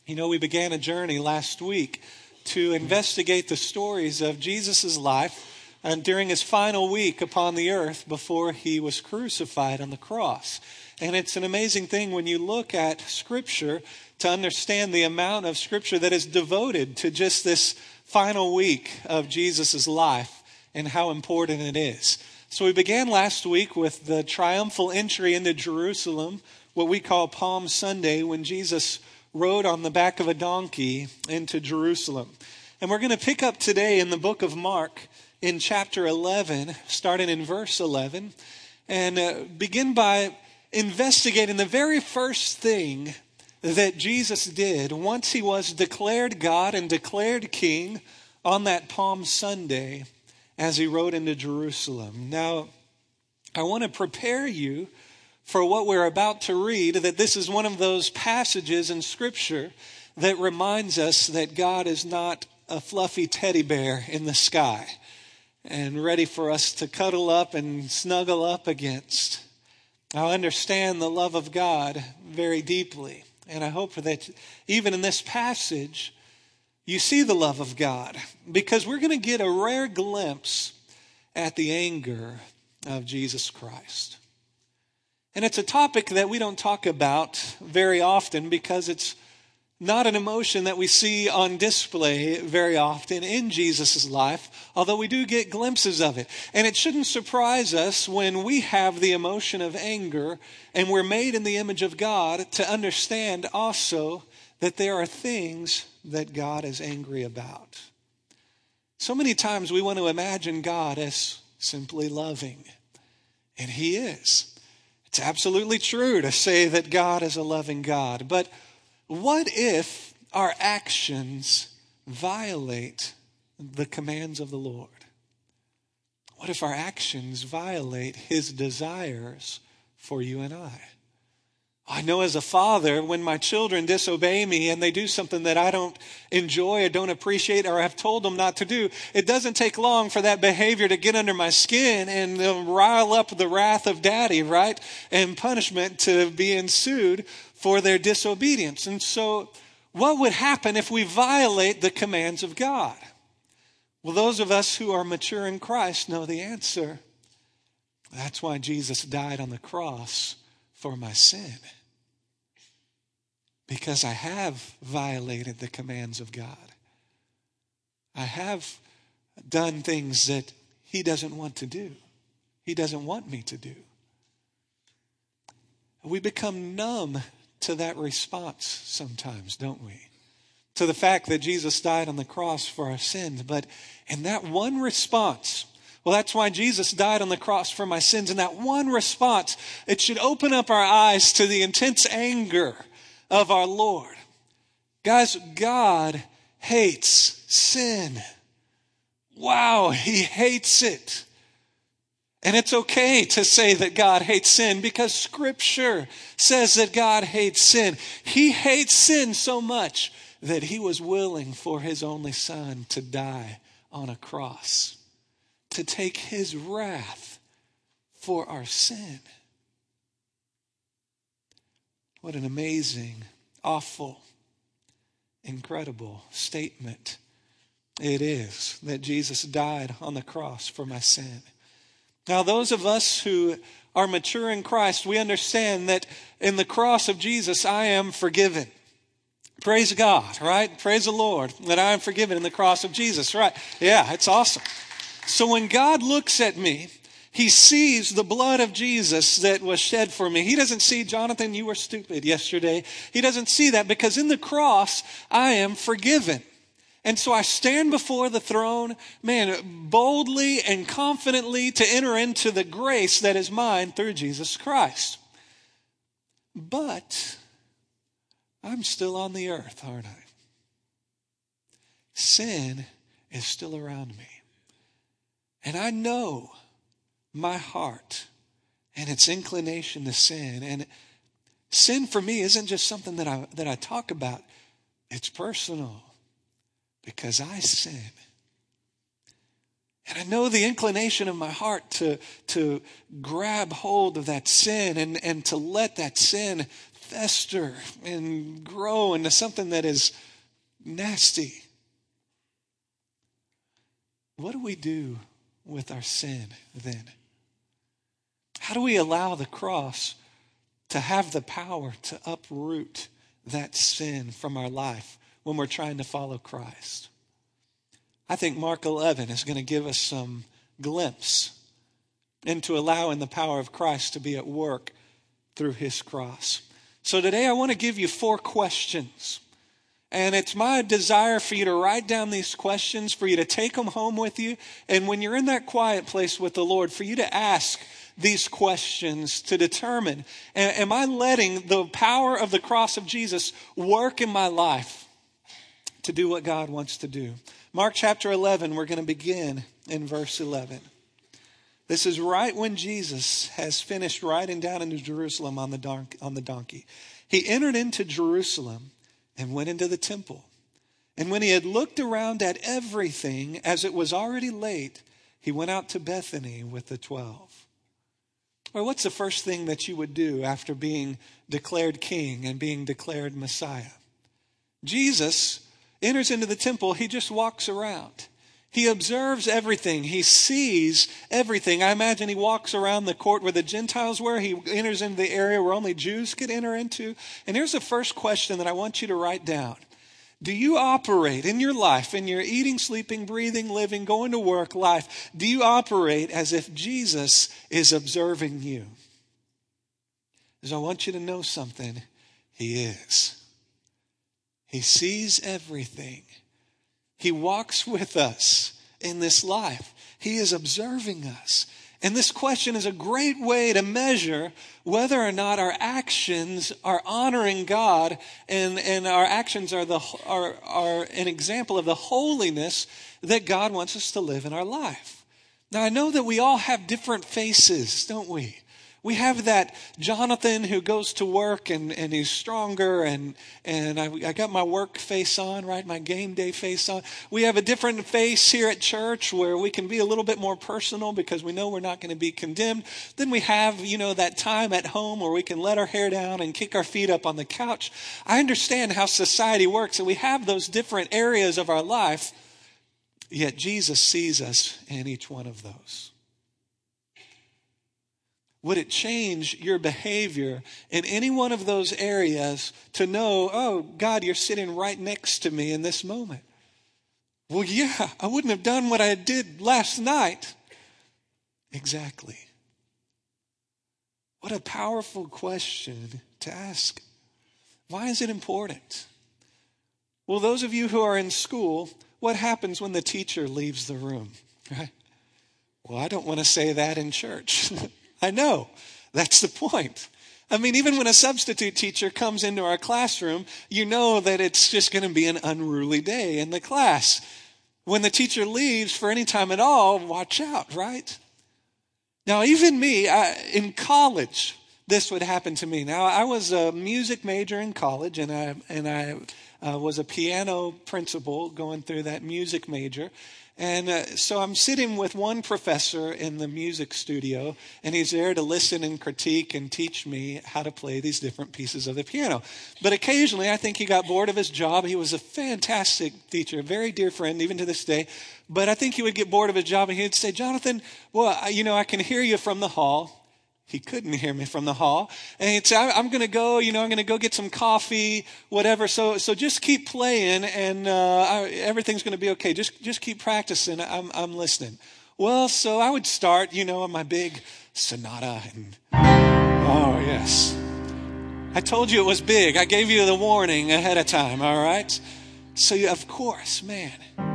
You know, we began a journey last week to investigate the stories of Jesus' life during his final week upon the earth before he was crucified on the cross. And it's an amazing thing when you look at Scripture to understand the amount of Scripture that is devoted to just this final week of Jesus' life and how important it is. So we began last week with the triumphal entry into Jerusalem, what we call Palm Sunday, when Jesus rode on the back of a donkey into Jerusalem. And we're going to pick up today in the book of Mark in chapter 11, starting in verse 11, and begin by investigating the very first thing that Jesus did once he was declared God and declared King on that Palm Sunday as he rode into Jerusalem. Now, I want to prepare you for what we're about to read, that this is one of those passages in Scripture that reminds us that God is not a fluffy teddy bear in the sky and ready for us to cuddle up and snuggle up against. I understand the love of God very deeply, and I hope that even in this passage, you see the love of God, because we're going to get a rare glimpse at the anger of Jesus Christ. And it's a topic that we don't talk about very often because it's not an emotion that we see on display very often in Jesus' life, although we do get glimpses of it. And it shouldn't surprise us when we have the emotion of anger and we're made in the image of God to understand also that there are things that God is angry about. So many times we want to imagine God as simply loving, and He is. It's absolutely true to say that God is a loving God, but what if our actions violate the commands of the Lord? What if our actions violate His desires for you and I? I know as a father, when my children disobey me and they do something that I don't enjoy or don't appreciate or have told them not to do, it doesn't take long for that behavior to get under my skin and rile up the wrath of daddy, right? And punishment to be ensued for their disobedience. And so what would happen if we violate the commands of God? Well, those of us who are mature in Christ know the answer. That's why Jesus died on the cross for my sin. Because I have violated the commands of God. I have done things that He doesn't want to do. He doesn't want me to do. We become numb to that response sometimes, don't we? To the fact that Jesus died on the cross for our sins. But in that one response, well, that's why Jesus died on the cross for my sins. In that one response, it should open up our eyes to the intense anger of our Lord. Guys, God hates sin. Wow, He hates it. And it's okay to say that God hates sin because Scripture says that God hates sin. He hates sin so much that He was willing for His only Son to die on a cross, to take His wrath for our sin. What an amazing, awful, incredible statement it is that Jesus died on the cross for my sin. Now, those of us who are mature in Christ, we understand that in the cross of Jesus, I am forgiven. Praise God, right? Praise the Lord that I am forgiven in the cross of Jesus, right? Yeah, it's awesome. So when God looks at me, He sees the blood of Jesus that was shed for me. He doesn't see, Jonathan, you were stupid yesterday. He doesn't see that because in the cross, I am forgiven. And so I stand before the throne, boldly and confidently to enter into the grace that is mine through Jesus Christ. But I'm still on the earth, aren't I? Sin is still around me. And I know my heart and its inclination to sin. And sin for me isn't just something that I talk about. It's personal because I sin. And I know the inclination of my heart to grab hold of that sin and to let that sin fester and grow into something that is nasty. What do we do with our sin then? How do we allow the cross to have the power to uproot that sin from our life when we're trying to follow Christ? I think Mark 11 is going to give us some glimpse into allowing the power of Christ to be at work through his cross. So today I want to give you 4 questions. And it's my desire for you to write down these questions, for you to take them home with you. And when you're in that quiet place with the Lord, for you to ask these questions to determine, am I letting the power of the cross of Jesus work in my life to do what God wants to do? Mark chapter 11, we're going to begin in verse 11. This is right when Jesus has finished riding down into Jerusalem on the donkey. He entered into Jerusalem and went into the temple. And when he had looked around at everything, as it was already late, he went out to Bethany with the 12. Or what's the first thing that you would do after being declared king and being declared Messiah? Jesus enters into the temple. He just walks around. He observes everything. He sees everything. I imagine he walks around the court where the Gentiles were. He enters into the area where only Jews could enter into. And here's the first question that I want you to write down. Do you operate in your life, in your eating, sleeping, breathing, living, going to work life, do you operate as if Jesus is observing you? Because I want you to know something. He is. He sees everything. He walks with us in this life. He is observing us. And this question is a great way to measure whether or not our actions are honoring God and our actions are an example of the holiness that God wants us to live in our life. Now, I know that we all have different faces, don't we? We have that Jonathan who goes to work and he's stronger and I got my work face on, right? My game day face on. We have a different face here at church where we can be a little bit more personal because we know we're not going to be condemned. Then we have, that time at home where we can let our hair down and kick our feet up on the couch. I understand how society works and we have those different areas of our life, yet Jesus sees us in each one of those. Would it change your behavior in any one of those areas to know, oh, God, you're sitting right next to me in this moment? Well, yeah, I wouldn't have done what I did last night. Exactly. What a powerful question to ask. Why is it important? Well, those of you who are in school, what happens when the teacher leaves the room? Right? Well, I don't want to say that in church. I know. That's the point. I mean, even when a substitute teacher comes into our classroom, you know that it's just going to be an unruly day in the class. When the teacher leaves for any time at all, watch out, right? Now, even me, in college, this would happen to me. Now, I was a music major in college, and I was a piano principal going through that music major. And so I'm sitting with one professor in the music studio, and he's there to listen and critique and teach me how to play these different pieces of the piano. But occasionally, I think he got bored of his job. He was a fantastic teacher, a very dear friend, even to this day. But I think he would get bored of his job, and he'd say, Jonathan, well, I can hear you from the hall. He couldn't hear me from the hall. And he'd say, I'm going to go, I'm going to go get some coffee, whatever. So just keep playing and everything's going to be okay. Just keep practicing. I'm listening. Well, so I would start, on my big sonata. And oh, yes. I told you it was big. I gave you the warning ahead of time, all right? So, of course, man.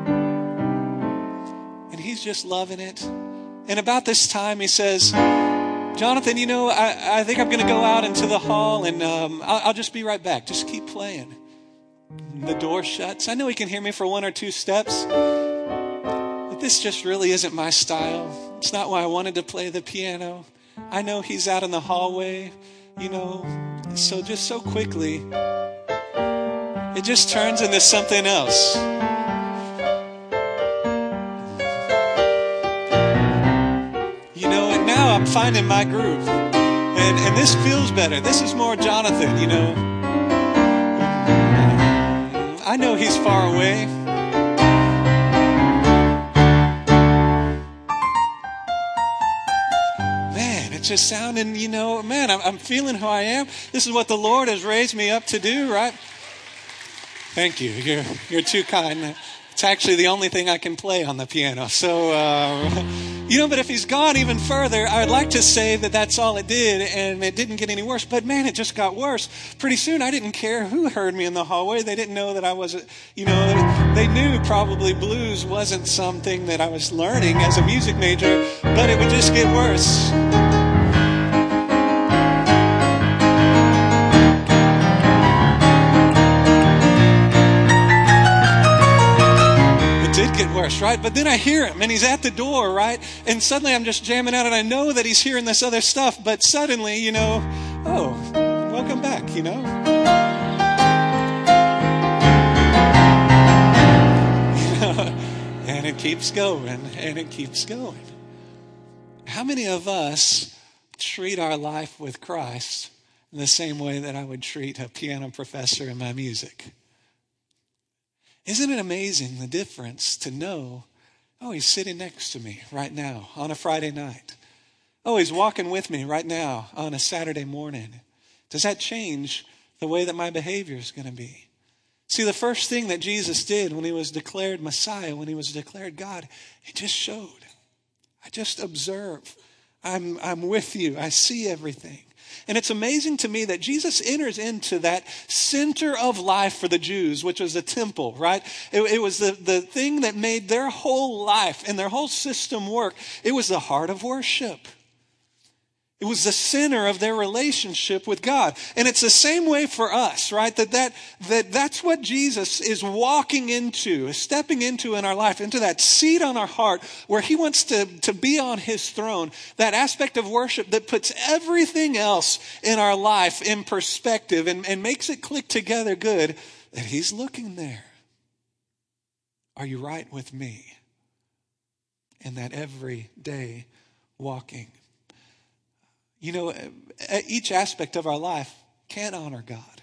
And he's just loving it. And about this time, he says, Jonathan, I think I'm going to go out into the hall and I'll just be right back. Just keep playing. And the door shuts. I know he can hear me for 1 or 2 steps. But this just really isn't my style. It's not why I wanted to play the piano. I know he's out in the hallway, So just so quickly, it just turns into something else. I'm finding my groove. And this feels better. This is more Jonathan, you know. I know he's far away. Man, it's just sounding, you know, man, I'm feeling who I am. This is what the Lord has raised me up to do, right? Thank you. You're too kind. It's actually the only thing I can play on the piano. So, you know, but if he's gone even further, I would like to say that that's all it did, and it didn't get any worse. But man, it just got worse. Pretty soon, I didn't care who heard me in the hallway. They didn't know that I was, you know, they knew probably blues wasn't something that I was learning as a music major, but it would just get worse. Get worse, right? But then I hear him and he's at the door, right? And suddenly I'm just jamming out and I know that he's hearing this other stuff, but suddenly, you know, oh, welcome back, you know? And it keeps going and it keeps going. How many of us treat our life with Christ in the same way that I would treat a piano professor in my music? Isn't it amazing the difference to know, oh, he's sitting next to me right now on a Friday night. Oh, he's walking with me right now on a Saturday morning. Does that change the way that my behavior is going to be? See, the first thing that Jesus did when he was declared Messiah, when he was declared God, he just showed. I just observe. I'm with you. I see everything. And it's amazing to me that Jesus enters into that center of life for the Jews, which was the temple, right? It was the thing that made their whole life and their whole system work. It was the heart of worship. It was the center of their relationship with God. And it's the same way for us, right? That's what Jesus is walking into, is stepping into in our life, into that seat on our heart where he wants to be on his throne. That aspect of worship that puts everything else in our life in perspective and makes it click together good, that he's looking there. Are you right with me? In that everyday walking. You know, each aspect of our life can honor God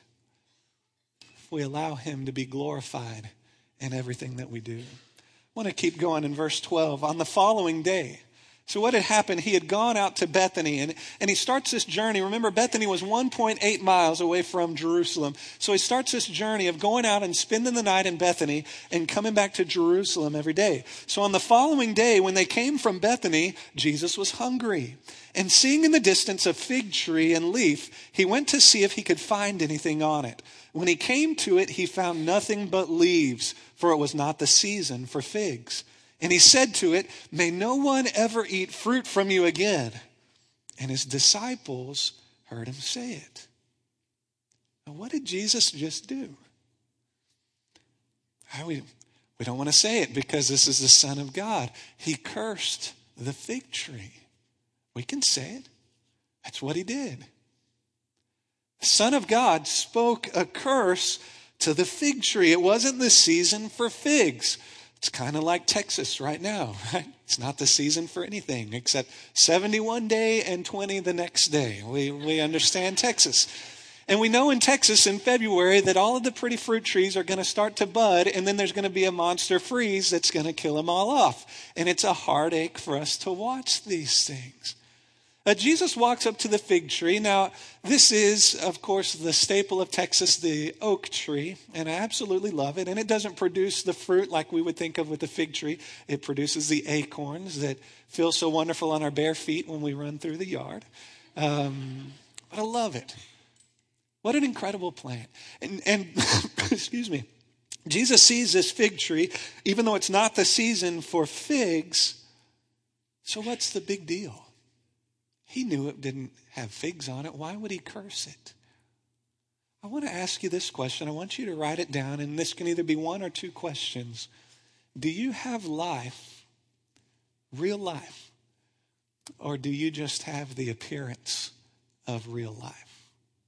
if we allow him to be glorified in everything that we do. I want to keep going in verse 12. On the following day, so what had happened, he had gone out to Bethany and he starts this journey. Remember, Bethany was 1.8 miles away from Jerusalem. So he starts this journey of going out and spending the night in Bethany and coming back to Jerusalem every day. So on the following day, when they came from Bethany, Jesus was hungry. And seeing in the distance a fig tree and leaf, he went to see if he could find anything on it. When he came to it, he found nothing but leaves, for it was not the season for figs. And he said to it, "May no one ever eat fruit from you again." And his disciples heard him say it. Now, what did Jesus just do? We don't want to say it because this is the Son of God. He cursed the fig tree. We can say it. That's what he did. The Son of God spoke a curse to the fig tree. It wasn't the season for figs. It's kind of like Texas right now, right? It's not the season for anything except 71 day and 20 the next day. We understand Texas. And we know in Texas in February that all of the pretty fruit trees are going to start to bud, and then there's going to be a monster freeze that's going to kill them all off. And it's a heartache for us to watch these things. Jesus walks up to the fig tree. Now, this is, of course, the staple of Texas, the oak tree, and I absolutely love it. And it doesn't produce the fruit like we would think of with the fig tree. It produces the acorns that feel so wonderful on our bare feet when we run through the yard. But I love it. What an incredible plant. And excuse me, Jesus sees this fig tree, even though it's not the season for figs. So what's the big deal? He knew it didn't have figs on it. Why would he curse it? I want to ask you this question. I want you to write it down, and this can either be one or two questions. Do you have life, real life, or do you just have the appearance of real life?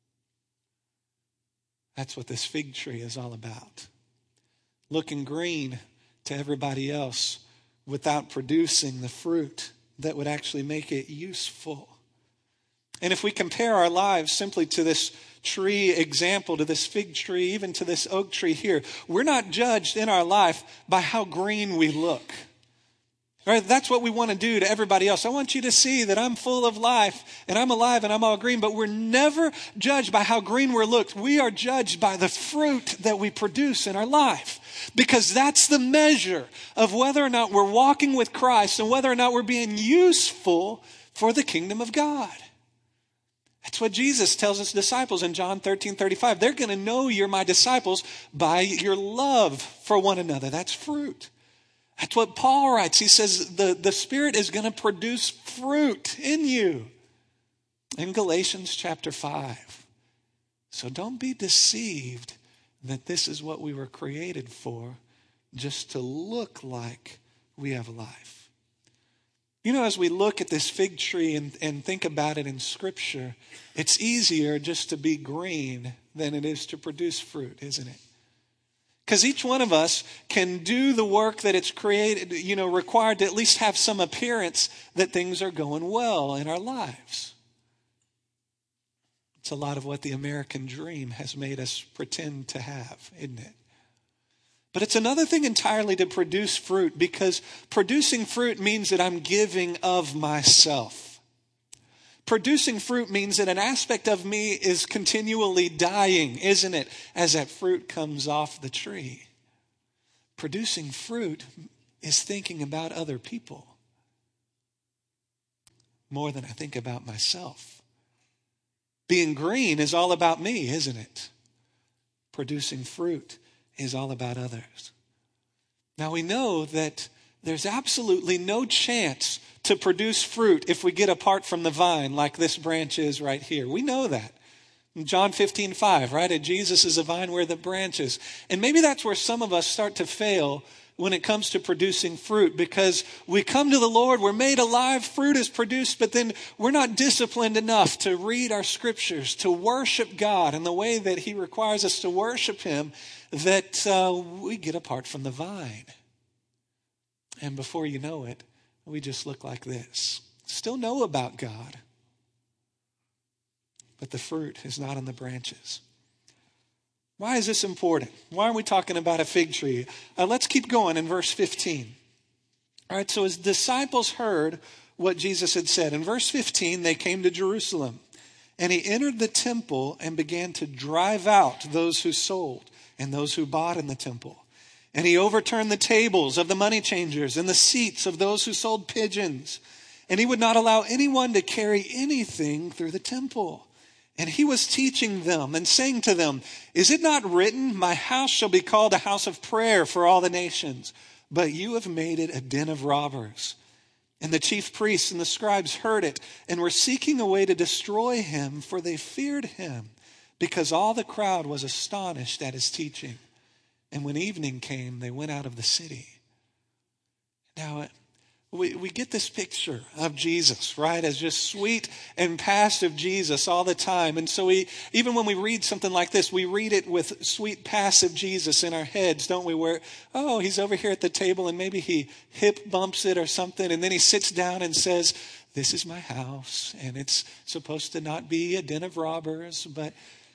That's what this fig tree is all about. Looking green to everybody else without producing the fruit that would actually make it useful. And if we compare our lives simply to this tree example, to this fig tree, even to this oak tree here, we're not judged in our life by how green we look. Right? That's what we want to do to everybody else. I want you to see that I'm full of life and I'm alive and I'm all green, but we're never judged by how green we're looked. We are judged by the fruit that we produce in our life, because that's the measure of whether or not we're walking with Christ and whether or not we're being useful for the kingdom of God. That's what Jesus tells his disciples in John 13:35. They're going to know you're my disciples by your love for one another. That's fruit. That's what Paul writes. He says the Spirit is going to produce fruit in you in Galatians chapter 5. So don't be deceived that this is what we were created for, just to look like we have life. You know, as we look at this fig tree and think about it in Scripture, it's easier just to be green than it is to produce fruit, isn't it? Because each one of us can do the work that it's created, required to at least have some appearance that things are going well in our lives. It's a lot of what the American dream has made us pretend to have, isn't it? But it's another thing entirely to produce fruit, because producing fruit means that I'm giving of myself. Producing fruit means that an aspect of me is continually dying, isn't it, as that fruit comes off the tree. Producing fruit is thinking about other people more than I think about myself. Being green is all about me, isn't it? Producing fruit is all about others. Now we know that there's absolutely no chance to produce fruit if we get apart from the vine like this branch is right here. We know that. In John 15:5, right? And Jesus is a vine, we're the branches. And maybe that's where some of us start to fail when it comes to producing fruit, because we come to the Lord, we're made alive, fruit is produced, but then we're not disciplined enough to read our scriptures, to worship God in the way that he requires us to worship him, that we get apart from the vine. And before you know it, we just look like this. Still know about God, but the fruit is not on the branches. Why is this important? Why are we talking about a fig tree? Let's keep going in verse 15. All right, so his disciples heard what Jesus had said. In verse 15, they came to Jerusalem, and he entered the temple and began to drive out those who sold and those who bought in the temple. And he overturned the tables of the money changers and the seats of those who sold pigeons. And he would not allow anyone to carry anything through the temple. And he was teaching them and saying to them, "Is it not written, 'My house shall be called a house of prayer for all the nations'? But you have made it a den of robbers." And the chief priests and the scribes heard it and were seeking a way to destroy him, for they feared him, because all the crowd was astonished at his teaching. And when evening came, they went out of the city. Now, we get this picture of Jesus, right, as just sweet and passive Jesus all the time. And so even when we read something like this, we read it with sweet, passive Jesus in our heads, don't we? Where, oh, he's over here at the table and maybe he hip bumps it or something. And then he sits down and says, "This is my house, and it's supposed to not be a den of robbers." But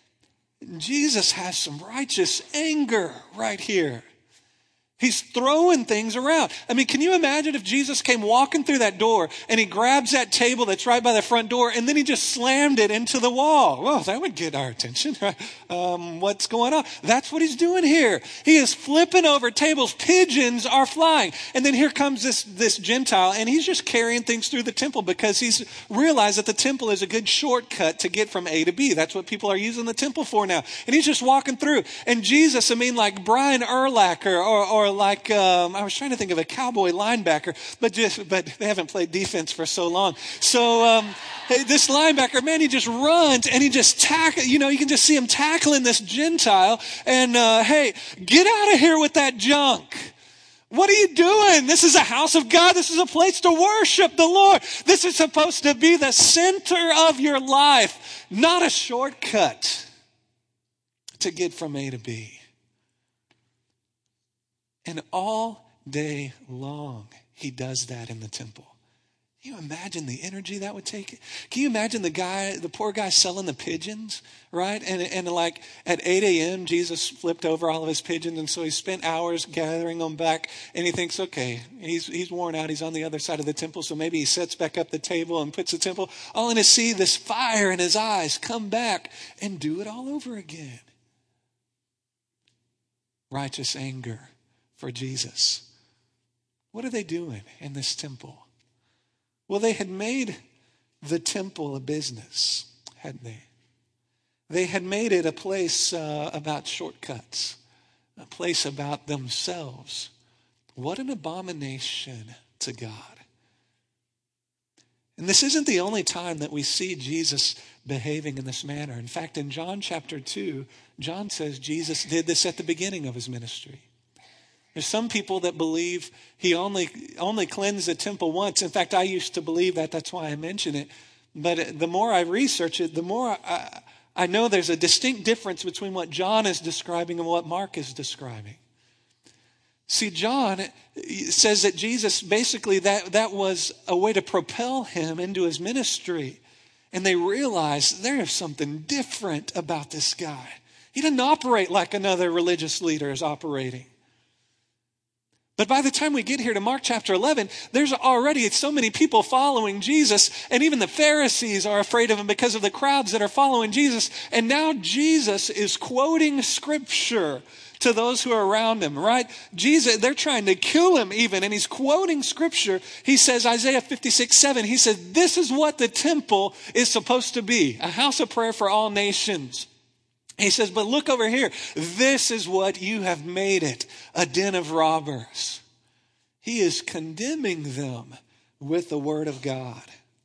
Jesus has some righteous anger right here. He's throwing things around. I mean, can you imagine if Jesus came walking through that door and he grabs that table that's right by the front door and then he just slammed it into the wall? Well, that would get our attention, right? What's going on? That's what he's doing here. He is flipping over tables. Pigeons are flying. And then here comes this Gentile, and he's just carrying things through the temple because he's realized that the temple is a good shortcut to get from A to B. That's what people are using the temple for now. And he's just walking through. And Jesus, like Brian Urlacher or like, I was trying to think of a cowboy linebacker, but they haven't played defense for so long. So this linebacker, man, he just runs and he just you can just see him tackling this Gentile. And hey, get out of here with that junk. What are you doing? This is a house of God. This is a place to worship the Lord. This is supposed to be the center of your life, not a shortcut to get from A to B. And all day long, he does that in the temple. Can you imagine the energy that would take? Can you imagine the poor guy selling the pigeons, right? And like at 8 a.m., Jesus flipped over all of his pigeons, and so he spent hours gathering them back, and he thinks, okay, he's worn out. He's on the other side of the temple, so maybe he sets back up the table and puts the temple, only to see this fire in his eyes come back and do it all over again. Righteous anger for Jesus. What are they doing in this temple? Well, they had made the temple a business, hadn't they? They had made it a place about shortcuts, a place about themselves. What an abomination to God. And this isn't the only time that we see Jesus behaving in this manner. In fact, in John chapter 2, John says Jesus did this at the beginning of his ministry. There's some people that believe he only cleansed the temple once. In fact, I used to believe that. That's why I mention it. But the more I research it, the more I know there's a distinct difference between what John is describing and what Mark is describing. See, John says that Jesus, basically that was a way to propel him into his ministry. And they realized there's something different about this guy. He doesn't operate like another religious leader is operating. But by the time we get here to Mark chapter 11, there's already so many people following Jesus, and even the Pharisees are afraid of him because of the crowds that are following Jesus. And now Jesus is quoting scripture to those who are around him, right? Jesus, they're trying to kill him even, and he's quoting scripture. He says, Isaiah 56:7, he says, this is what the temple is supposed to be, a house of prayer for all nations. He says, but look over here. This is what you have made it, a den of robbers. He is condemning them with the word of God.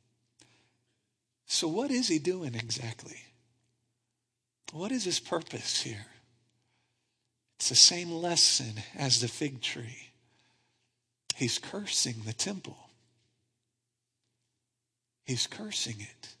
So what is he doing exactly? What is his purpose here? It's the same lesson as the fig tree. He's cursing the temple. He's cursing it.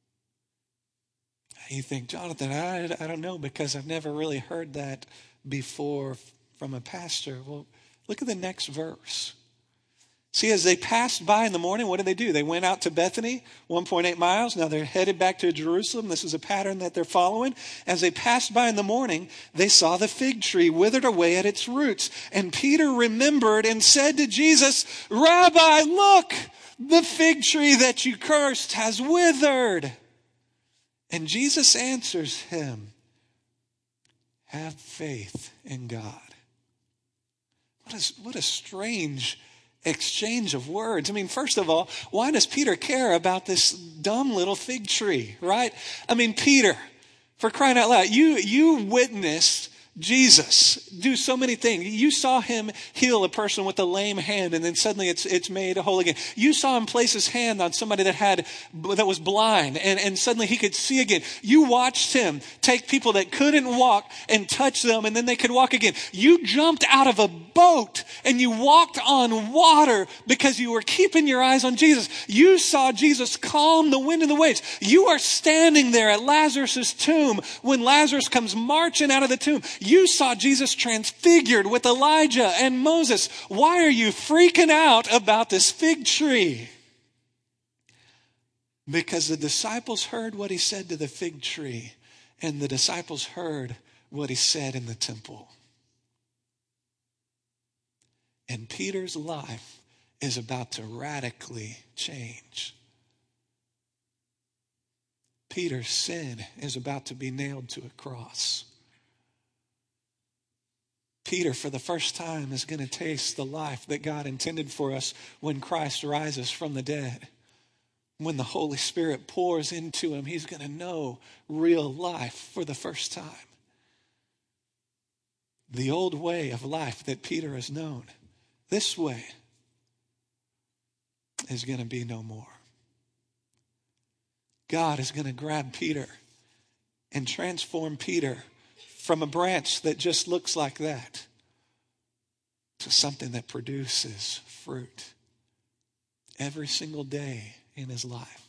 You think, Jonathan, I don't know, because I've never really heard that before from a pastor. Well, look at the next verse. See, as they passed by in the morning, what did they do? They went out to Bethany, 1.8 miles. Now they're headed back to Jerusalem. This is a pattern that they're following. As they passed by in the morning, they saw the fig tree withered away at its roots. And Peter remembered and said to Jesus, Rabbi, look, the fig tree that you cursed has withered. And Jesus answers him, have faith in God. What a strange exchange of words. I mean, first of all, why does Peter care about this dumb little fig tree, right? I mean, Peter, for crying out loud, you witnessed Jesus do so many things. You saw him heal a person with a lame hand, and then suddenly it's made whole again. You saw him place his hand on somebody that was blind, and suddenly he could see again. You watched him take people that couldn't walk and touch them, and then they could walk again. You jumped out of a boat and you walked on water because you were keeping your eyes on Jesus. You saw Jesus calm the wind and the waves. You are standing there at Lazarus' tomb when Lazarus comes marching out of the tomb. You saw Jesus transfigured with Elijah and Moses. Why are you freaking out about this fig tree? Because the disciples heard what he said to the fig tree, and the disciples heard what he said in the temple. And Peter's life is about to radically change. Peter's sin is about to be nailed to a cross. Peter, for the first time, is going to taste the life that God intended for us when Christ rises from the dead. When the Holy Spirit pours into him, he's going to know real life for the first time. The old way of life that Peter has known, this way, is going to be no more. God is going to grab Peter and transform Peter from a branch that just looks like that to something that produces fruit every single day in his life.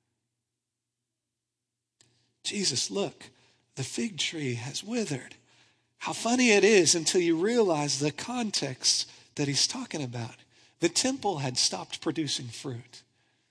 Jesus, look, the fig tree has withered. How funny it is until you realize the context that he's talking about. The temple had stopped producing fruit.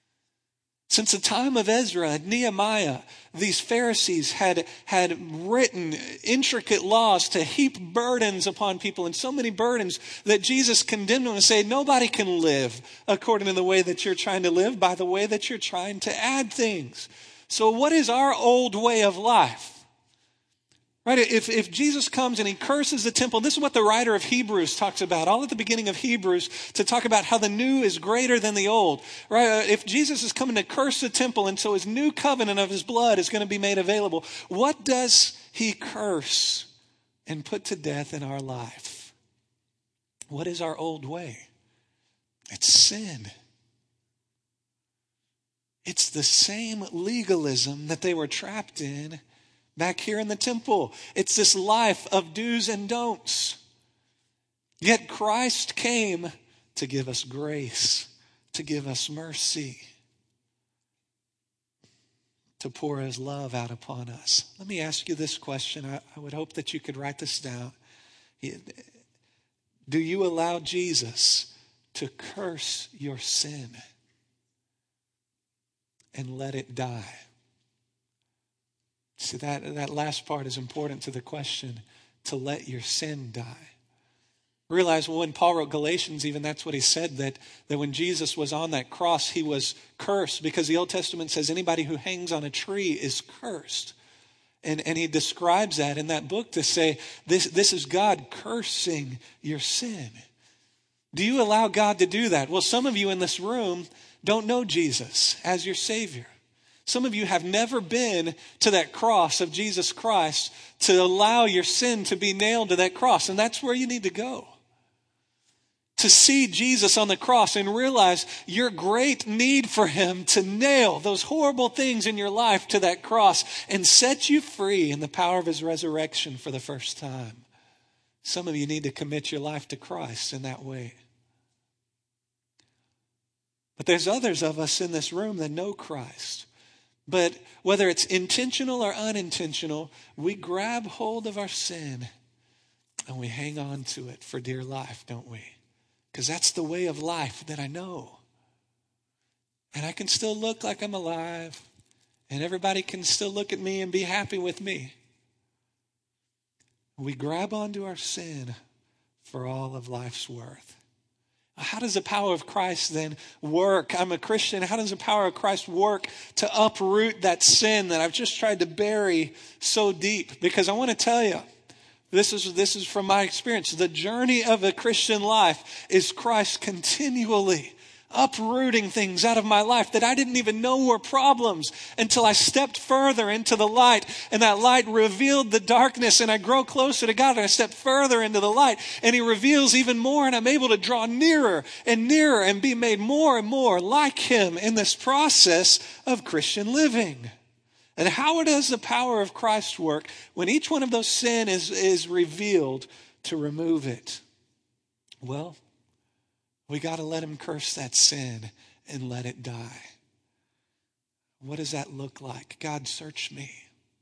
Since the time of Ezra and Nehemiah, these Pharisees had written intricate laws to heap burdens upon people, and so many burdens that Jesus condemned them and said, nobody can live according to the way that you're trying to live by the way that you're trying to add things. So what is our old way of life? Right? If Jesus comes and he curses the temple, this is what the writer of Hebrews talks about, all at the beginning of Hebrews, to talk about how the new is greater than the old. Right? If Jesus is coming to curse the temple, and so his new covenant of his blood is going to be made available, what does he curse and put to death in our life? What is our old way? It's sin. It's the same legalism that they were trapped in back here in the temple. It's this life of do's and don'ts. Yet Christ came to give us grace, to give us mercy, to pour his love out upon us. Let me ask you this question. I would hope that you could write this down. Do you allow Jesus to curse your sin and let it die? See, that last part is important to the question, to let your sin die. Realize when Paul wrote Galatians, even that's what he said, that when Jesus was on that cross, he was cursed, because the Old Testament says anybody who hangs on a tree is cursed. And he describes that in that book to say, this is God cursing your sin. Do you allow God to do that? Well, some of you in this room don't know Jesus as your Savior. Some of you have never been to that cross of Jesus Christ to allow your sin to be nailed to that cross. And that's where you need to go. To see Jesus on the cross and realize your great need for him to nail those horrible things in your life to that cross and set you free in the power of his resurrection for the first time. Some of you need to commit your life to Christ in that way. But there's others of us in this room that know Christ. But whether it's intentional or unintentional, we grab hold of our sin and we hang on to it for dear life, don't we? Because that's the way of life that I know. And I can still look like I'm alive, and everybody can still look at me and be happy with me. We grab onto our sin for all of life's worth. How does the power of Christ then work? I'm a Christian. How does the power of Christ work to uproot that sin that I've just tried to bury so deep? Because I want to tell you, this is from my experience. The journey of a Christian life is Christ continually uprooting things out of my life that I didn't even know were problems until I stepped further into the light, and that light revealed the darkness, and I grow closer to God, and I step further into the light, and he reveals even more, and I'm able to draw nearer and nearer and be made more and more like him in this process of Christian living. And how does the power of Christ work when each one of those sin is revealed to remove it? Well, we got to let him curse that sin and let it die. What does that look like? God, search me.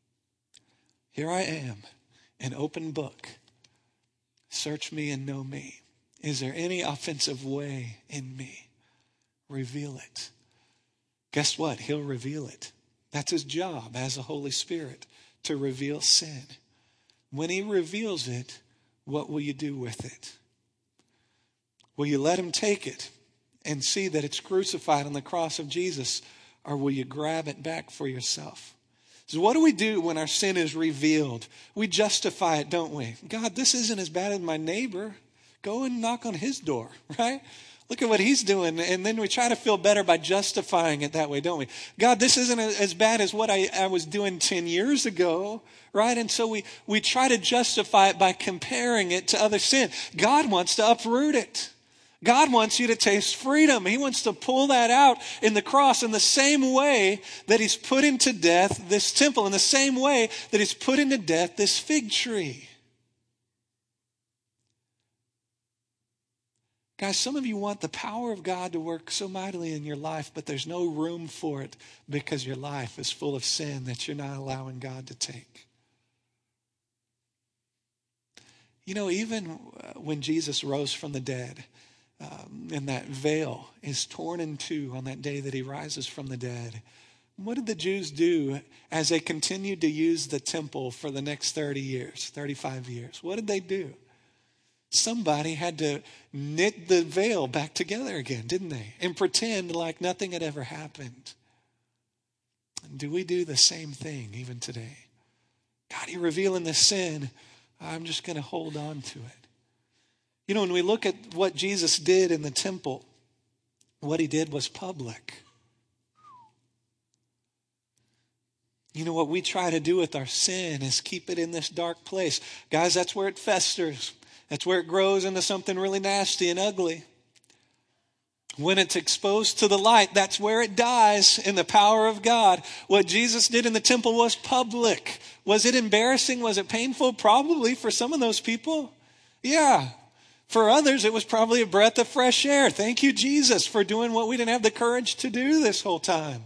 Here I am, an open book. Search me and know me. Is there any offensive way in me? Reveal it. Guess what? He'll reveal it. That's his job as the Holy Spirit, to reveal sin. When he reveals it, what will you do with it? Will you let him take it and see that it's crucified on the cross of Jesus, or will you grab it back for yourself? So what do we do when our sin is revealed? We justify it, don't we? God, this isn't as bad as my neighbor. Go and knock on his door, right? Look at what he's doing. And then we try to feel better by justifying it that way, don't we? God, this isn't as bad as what I was doing 10 years ago, right? And so we try to justify it by comparing it to other sin. God wants to uproot it. God wants you to taste freedom. He wants to pull that out in the cross in the same way that he's put into death this temple, in the same way that he's put into death this fig tree. Guys, some of you want the power of God to work so mightily in your life, but there's no room for it because your life is full of sin that you're not allowing God to take. You know, even when Jesus rose from the dead, and that veil is torn in two on that day that he rises from the dead. What did the Jews do as they continued to use the temple for the next 30 years, 35 years? What did they do? Somebody had to knit the veil back together again, didn't they? And pretend like nothing had ever happened. Do we do the same thing even today? God, you're revealing this sin. I'm just going to hold on to it. You know, when we look at what Jesus did in the temple, what he did was public. You know, what we try to do with our sin is keep it in this dark place. Guys, that's where it festers. That's where it grows into something really nasty and ugly. When it's exposed to the light, that's where it dies in the power of God. What Jesus did in the temple was public. Was it embarrassing? Was it painful? Probably for some of those people. Yeah. For others, it was probably a breath of fresh air. Thank you, Jesus, for doing what we didn't have the courage to do this whole time.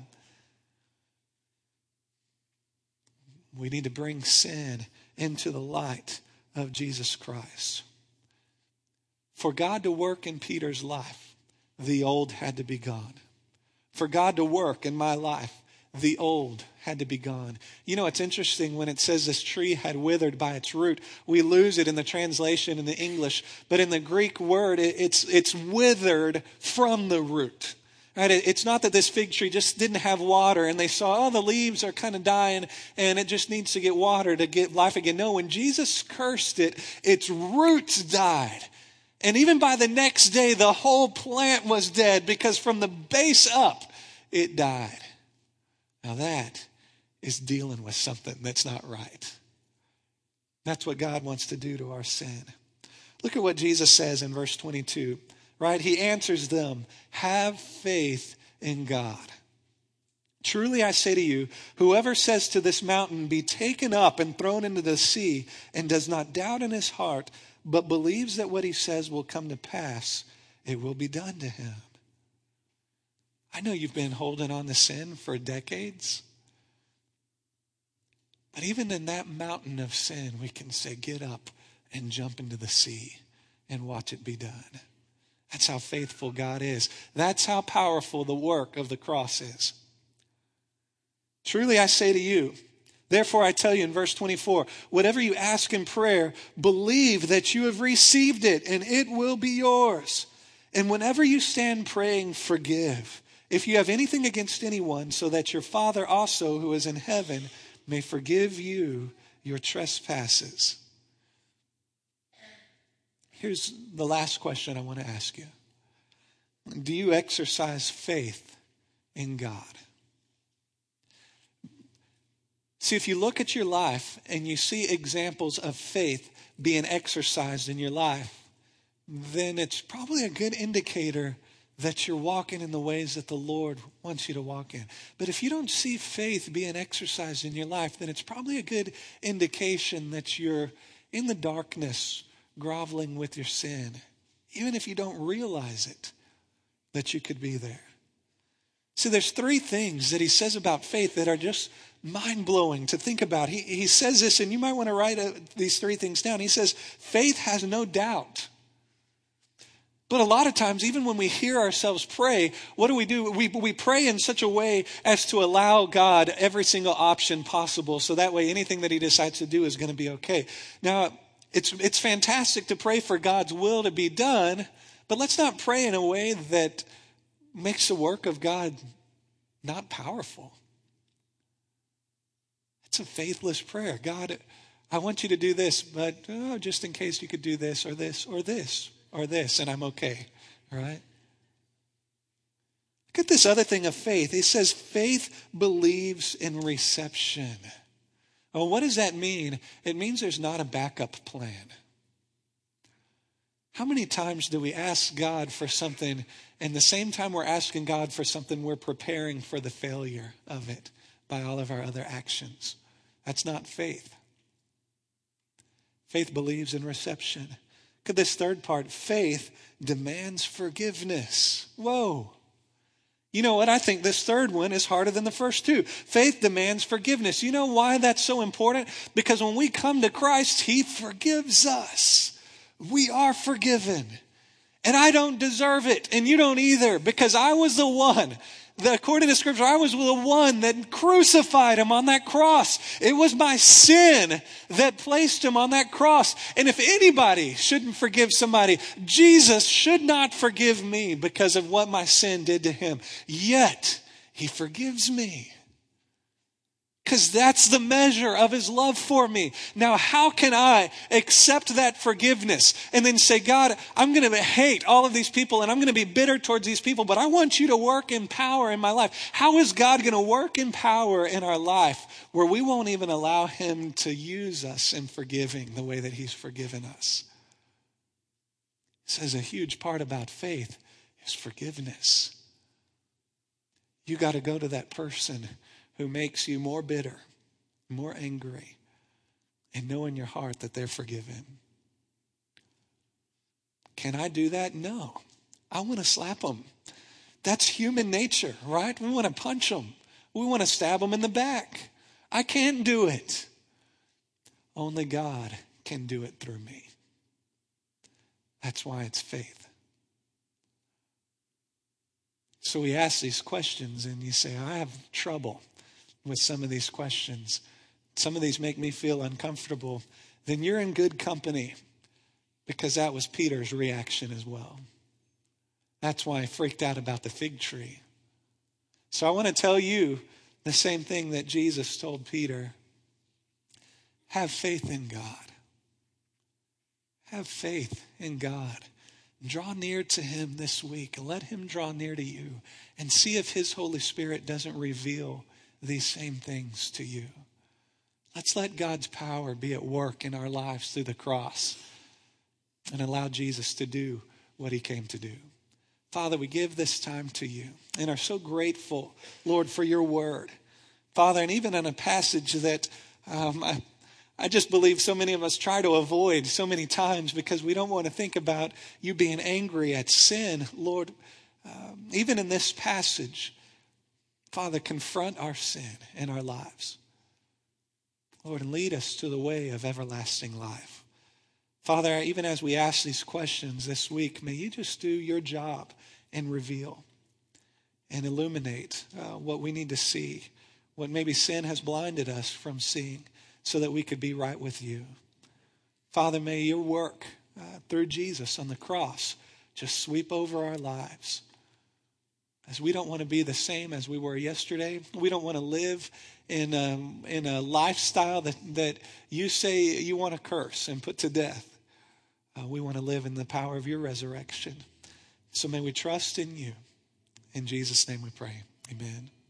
We need to bring sin into the light of Jesus Christ. For God to work in Peter's life, the old had to be gone. For God to work in my life, the old had to be gone. You know, it's interesting when it says this tree had withered by its root. We lose it in the translation in the English. But in the Greek word, it's withered from the root. Right? It's not that this fig tree just didn't have water and they saw, the leaves are kind of dying and it just needs to get water to get life again. No, when Jesus cursed it, its roots died. And even by the next day, the whole plant was dead because from the base up, it died. Now that is dealing with something that's not right. That's what God wants to do to our sin. Look at what Jesus says in verse 22. Right? He answers them, have faith in God. Truly I say to you, whoever says to this mountain, be taken up and thrown into the sea, and does not doubt in his heart, but believes that what he says will come to pass, it will be done to him. I know you've been holding on to sin for decades. But even in that mountain of sin, we can say, get up and jump into the sea and watch it be done. That's how faithful God is. That's how powerful the work of the cross is. Truly I say to you, therefore I tell you in verse 24, whatever you ask in prayer, believe that you have received it and it will be yours. And whenever you stand praying, forgive if you have anything against anyone, so that your Father also who is in heaven may forgive you your trespasses. Here's the last question I want to ask you. Do you exercise faith in God? See, if you look at your life and you see examples of faith being exercised in your life, then it's probably a good indicator that you're walking in the ways that the Lord wants you to walk in. But if you don't see faith being exercised in your life, then it's probably a good indication that you're in the darkness, groveling with your sin, even if you don't realize it, that you could be there. See, there's three things that he says about faith that are just mind-blowing to think about. He says this, and you might want to write these three things down. He says, faith has no doubt. But a lot of times, even when we hear ourselves pray, what do? We pray in such a way as to allow God every single option possible, so that way anything that he decides to do is going to be okay. Now, it's fantastic to pray for God's will to be done, but let's not pray in a way that makes the work of God not powerful. It's a faithless prayer. God, I want you to do this, but just in case you could do this or this or this or this, and I'm okay, all right? Look at this other thing of faith. It says faith believes in reception. Well, what does that mean? It means there's not a backup plan. How many times do we ask God for something, and the same time we're asking God for something, we're preparing for the failure of it by all of our other actions? That's not faith. Faith believes in reception. Look at this third part. Faith demands forgiveness. Whoa. You know what? I think this third one is harder than the first two. Faith demands forgiveness. You know why that's so important? Because when we come to Christ, he forgives us. We are forgiven. And I don't deserve it, and you don't either, because I was the one, according to Scripture, I was the one that crucified him on that cross. It was my sin that placed him on that cross. And if anybody shouldn't forgive somebody, Jesus should not forgive me because of what my sin did to him. Yet, he forgives me. Because that's the measure of his love for me. Now, how can I accept that forgiveness and then say, God, I'm going to hate all of these people and I'm going to be bitter towards these people, but I want you to work in power in my life. How is God going to work in power in our life where we won't even allow him to use us in forgiving the way that he's forgiven us? It says a huge part about faith is forgiveness. You got to go to that person who makes you more bitter, more angry, and know in your heart that they're forgiven. Can I do that? No. I want to slap them. That's human nature, right? We want to punch them. We want to stab them in the back. I can't do it. Only God can do it through me. That's why it's faith. So we ask these questions and you say, I have trouble with some of these questions. Some of these make me feel uncomfortable. Then you're in good company, because that was Peter's reaction as well. That's why I freaked out about the fig tree. So I want to tell you the same thing that Jesus told Peter. Have faith in God. Have faith in God. Draw near to him this week. Let him draw near to you and see if his Holy Spirit doesn't reveal these same things to you. Let's let God's power be at work in our lives through the cross and allow Jesus to do what he came to do. Father, we give this time to you and are so grateful, Lord, for your word. Father, and even in a passage that I just believe so many of us try to avoid so many times because we don't want to think about you being angry at sin. Lord, even in this passage, Father, confront our sin in our lives. Lord, and lead us to the way of everlasting life. Father, even as we ask these questions this week, may you just do your job and reveal and illuminate what we need to see, what maybe sin has blinded us from seeing, so that we could be right with you. Father, may your work through Jesus on the cross just sweep over our lives. As we don't want to be the same as we were yesterday. We don't want to live in a lifestyle that you say you want to curse and put to death. We want to live in the power of your resurrection. So may we trust in you. In Jesus' name we pray. Amen.